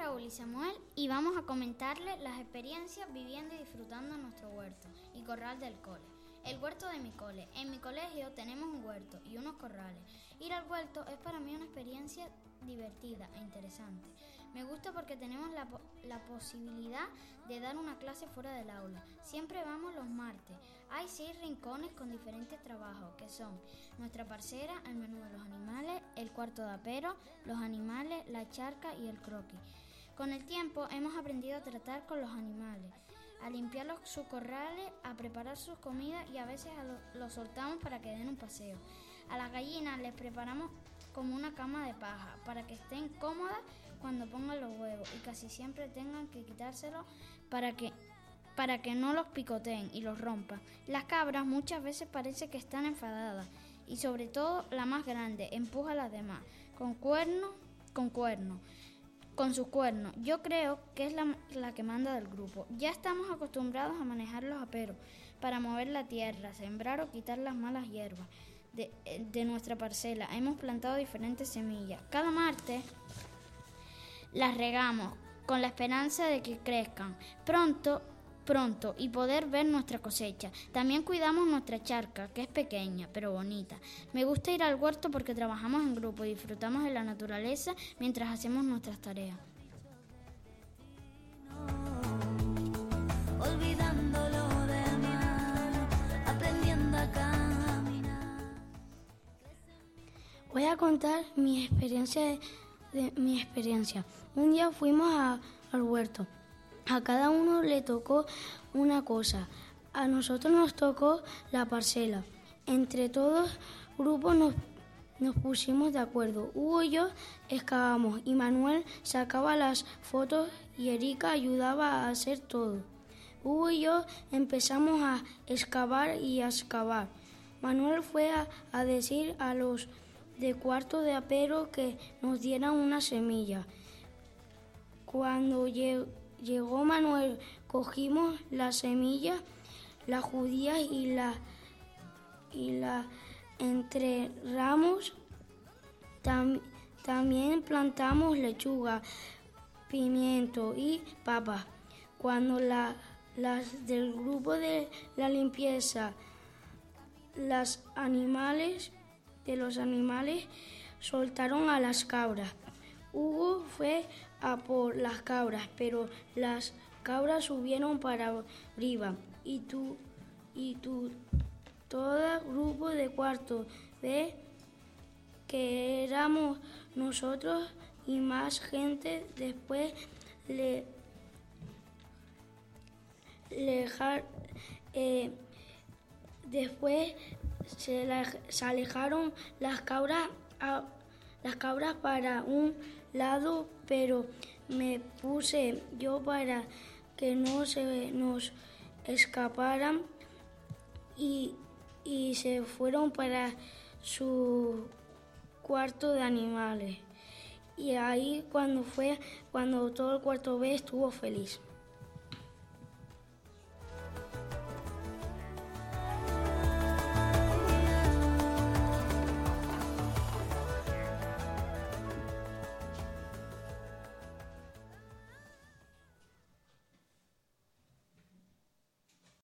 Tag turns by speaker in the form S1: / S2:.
S1: Raúl y Samuel y vamos a comentarles las experiencias viviendo y disfrutando en nuestro huerto y corral del cole. El huerto de mi cole. En mi colegio tenemos un huerto y unos corrales. Ir al huerto es para mí una experiencia divertida e interesante. Me gusta porque tenemos la posibilidad de dar una clase fuera del aula. Siempre vamos los martes. Hay 6 rincones con diferentes trabajos, que son nuestra parcela, el menú de los animales, el cuarto de apero, los animales, la charca y el croquis. Con el tiempo hemos aprendido a tratar con los animales, a limpiar sus corrales, a preparar sus comidas y a veces los soltamos para que den un paseo. A las gallinas les preparamos como una cama de paja para que estén cómodas cuando pongan los huevos y casi siempre tengan que quitárselos para que no los picoteen y los rompan. Las cabras muchas veces parece que están enfadadas y sobre todo la más grande empuja a las demás con sus cuernos. Yo creo que es la que manda del grupo. Ya estamos acostumbrados a manejar los aperos para mover la tierra, sembrar o quitar las malas hierbas de nuestra parcela. Hemos plantado diferentes semillas. Cada martes las regamos con la esperanza de que crezcan pronto y poder ver nuestra cosecha. También cuidamos nuestra charca, que es pequeña pero bonita. Me gusta ir al huerto porque trabajamos en grupo y disfrutamos de la naturaleza mientras hacemos nuestras tareas.
S2: Olvidando lo demás, aprendiendo a caminar.
S3: Voy a contar mi experiencia. Un día fuimos al huerto. A cada uno le tocó una cosa. A nosotros nos tocó la parcela. Entre todos grupos nos pusimos de acuerdo. Hugo y yo excavamos y Manuel sacaba las fotos y Erika ayudaba a hacer todo. Hugo y yo empezamos a excavar y a excavar. Manuel fue a decir a los de cuarto de apero que nos dieran una semilla. Cuando llegó Manuel, cogimos la semilla, la judía y la enterramos. También plantamos lechuga, pimiento y papas. Cuando las del grupo de la limpieza, los animales soltaron a las cabras. Hugo fue a por las cabras, pero las cabras subieron para arriba y todo grupo de cuarto B, que éramos nosotros y más gente, después se alejaron las cabras para un lado, pero me puse yo para que no se nos escaparan y se fueron para su cuarto de animales. Y ahí cuando todo el cuarto B estuvo feliz.